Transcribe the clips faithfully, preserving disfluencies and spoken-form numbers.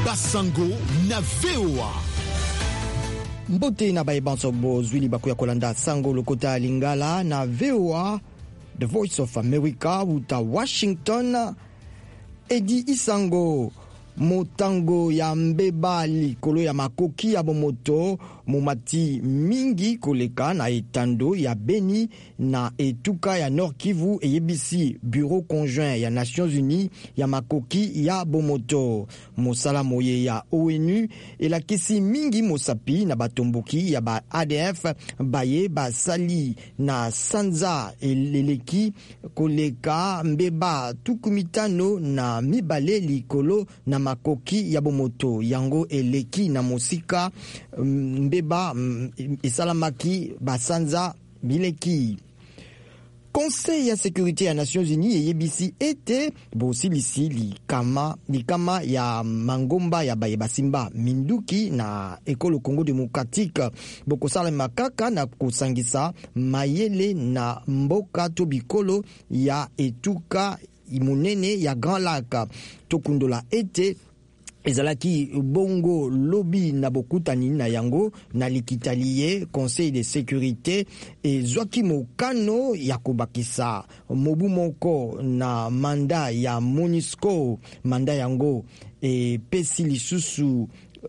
Basango na V O A. Mbote na bayebanso bozwili bakuya kolanda sango lokota lingala na V O A, The Voice of America, uta Washington. Edi Isango motango ya mbeba likolo ya makoki ya bomoto momati mingi koleka na etando ya Beni na etuka ya Nord Kivu eyebisi Bureau conjoint ya Nations Unies ya makoki ya bomoto. Mosala moye ya O N U elakisi mingi mosapi na batomboki ya ba A D F baye basali na sanza eleleki koleka mbeba tukumitano na mibale likolo na makoki ya bomoto yango eleki na mosika mbeba esalamaki basanza bileki. Conseil ya sécurité ya Nations Unies eyebisi ete bosilisi likama likama ya mangomba ya baye basimba minduki na ekolo Congo démocratique bokosala makaka na kusangisa mayele na mboka to bikolo ya etuka imunene ya Grand Lac. Tokundola ete ezalaki bongo lobby na bokutani na yango na likitalie Conseil de sécurité ezwaki mokano ya kobakisa mobu moko na manda ya MONUSCO. Manda yango e pesi lisusu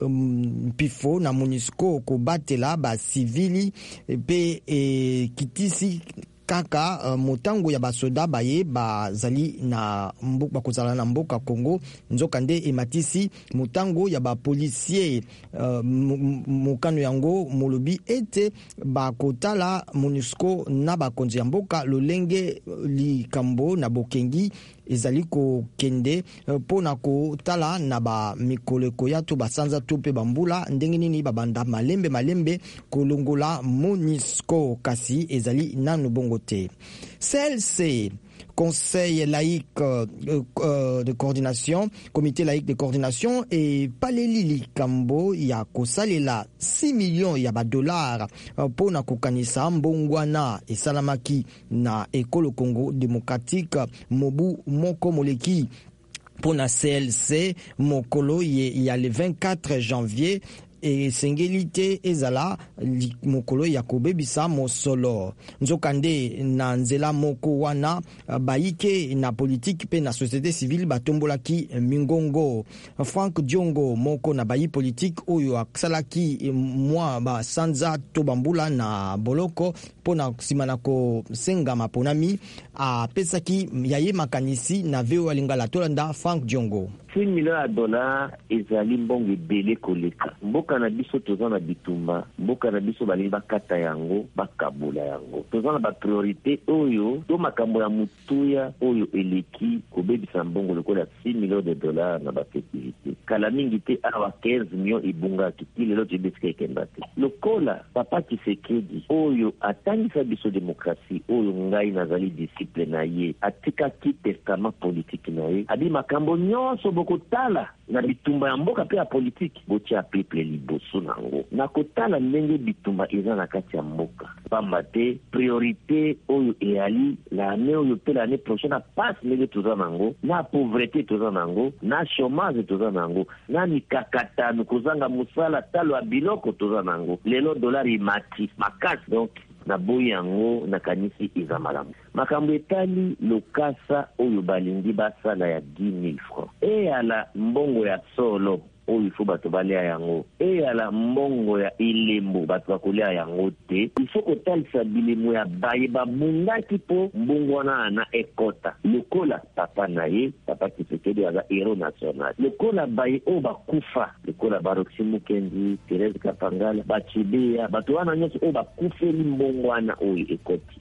Um, pifo na MONUSCO kobatela ba civili pe e, kitisi kaka uh, motango ya basoda baye bazali na mboka bakozala na mboka Congo nzokande ematisi motango ya ba policier uh, mokano yango molobi ete bakotala MONUSCO na bakonzi ya mboka lolenge likambo na bokengi ezali ko kende pona ko tala na ba mikoleko ya to basanza to pe bambula ndenge nini babanda malembe malembe kolongola MONUSCO kasi ezali nanu bongo te. C L C, Conseil laïque euh, euh, de coordination, comité laïque de coordination et paleli likambo ya kosalela six millions ya ba dollars euh, pona kokanisa mbongwana esalamaki na ekolo Congo démocratique mobu moko moleki. Pona C L C mokolo ye ya le vingt-quatre janvier et sengelite ezala mokolo ya kobebisa mosolo nzokande na nzela moko wana baike na politique pe na société civile batombolaki mingongo. Frank Diongo moko na bayi politique oyo aksalaki mwa ba sanza to bambula na boloko pona simana ko senga maponami a pesaki yaye makanisi na V O A lingala tolanda Frank Diongo. six millions de dollars ezali mbongo ebele koleka. Mboka na biso toza na bitumba, mboka na biso balingi bakata yango bakabula yango. Toza na ba priorité oyo to makambo ya mutuya oyo eleki kobebisa mbongo lokola six millions de dollars na ba sécurité. Kala mingi te awa quinze millions ibunga kiti lelo tibesika ekenda te. Lokola papa Tshisekedi oyo atangisa biso demokrasi oyo ngai nazali disciple na ye atikaki testament politique na ye abi makambo nyonso bokotala na bitumba ya mboka pe ya politique botia peuple liboso nango na kotala ndenge bitumba eza na kati ya mboka pamba te priorité oyo eyali la année oyo pe l'année prochaine passe ndenge toza nango na pauvreté toza nango na chômage toza nango na mikakatano kozanga musala talo ya biloko toza nango lelo dollar imati makasi donc na boyi yango na kanisi eza malamu makambo etali lokasa oyo balingi basala ya dix mille francs e ala mbongo ya solo oyo ifo bato balea yango e ala mbongo ya ilembo bato bakolea yango te ifo kotalisa bilemo ya baye babungaki po mbongo wana na ekota lokola papa na ye papa Tshisekedi aza hero national lokola baye oyo bakufa lokola Baroxi Mukendi Thérèse Kapangala Bachibea bato wana nyonso oyo bakufeli mbongo wana oyo ekoti.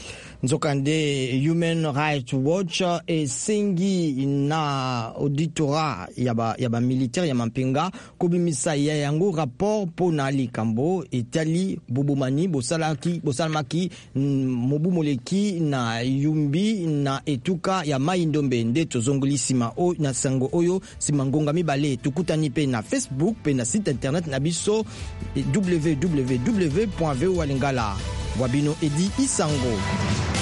Nzokande Human Rights Watch esengi na auditora yaba yaba militaire ya mampinga kobimisa ya yango rapport pona likambo etali bobomani bosalaki bosalmaki mobu moleki na yumbi na etuka ya Maindombe nde tozongolisima o na sango oyo simangonga mibale tukutani pe na Facebook pe na site internet na biso w w w point v o a lingala wabino Edi Isango.